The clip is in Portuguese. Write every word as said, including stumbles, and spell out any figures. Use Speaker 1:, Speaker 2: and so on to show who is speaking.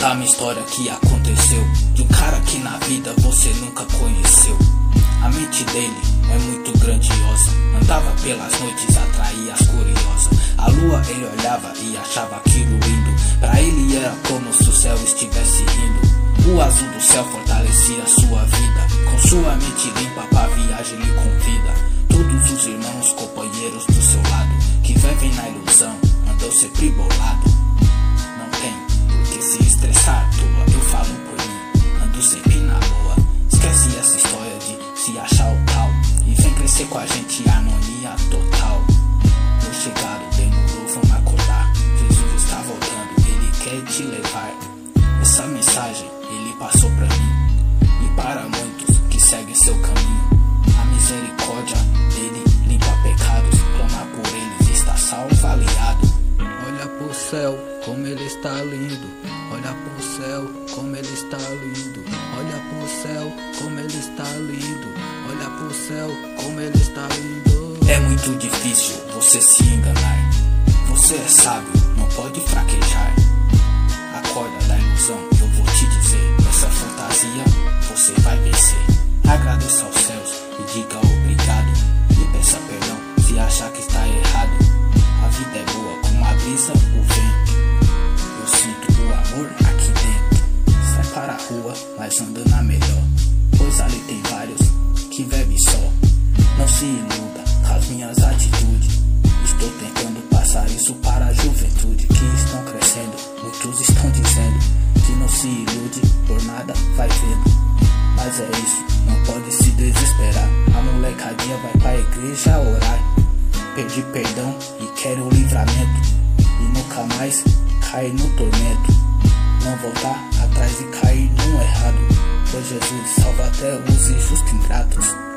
Speaker 1: contar uma história que aconteceu, de um cara que na vida você nunca conheceu. A mente dele é muito grandiosa, andava pelas noites, atraía as curiosas. A lua ele olhava e achava aquilo lindo, pra ele era como se o céu estivesse rindo. O azul do céu fortalecia sua vida, com sua mente limpa pra viagem ele convida. Todos os irmãos, companheiros do seu lado, que vivem na ilusão, andam sempre bolado. Não tem por que se estressar à toa, eu falo por mim, ando sempre na boa. Esquece essa história de se achar o tal, e vem crescer com a gente, harmonia total. Vou chegar, demorou, vamos acordar, Jesus está voltando, ele quer te levar. Essa mensagem ele passou pra mim, e para muitos que seguem seu caminho. A misericórdia dele limpa pecados, clamar por eles está salvo, aliado.
Speaker 2: Olha pro céu, como ele está lindo. Olha pro céu, como ele está lindo. Olha pro céu, como ele está lindo. Olha pro céu, como ele está lindo.
Speaker 1: É muito difícil você se enganar, você é sábio, não pode fraquejar. Acorda da ilusão, eu vou te dizer, essa fantasia você vai vencer. Agradeça aos céus e diga obrigado, e peça perdão se achar que está errado. A vida é boa como a brisa, o vento, eu sinto o amor aqui dentro. Sai para a rua, mas anda na melhor, pois ali tem vários que bebem só. Não se iluda com as minhas atitudes, estou tentando passar isso para a juventude que estão crescendo. Muitos estão dizendo que não se ilude por nada, vai vendo. Mas é isso, não pode se desesperar. A molecadinha vai pra igreja orar. Pedi perdão e quero o livramento, e nunca mais cair no tormento. Não voltar atrás e cair no errado, pois Jesus salva até os injustos ingratos.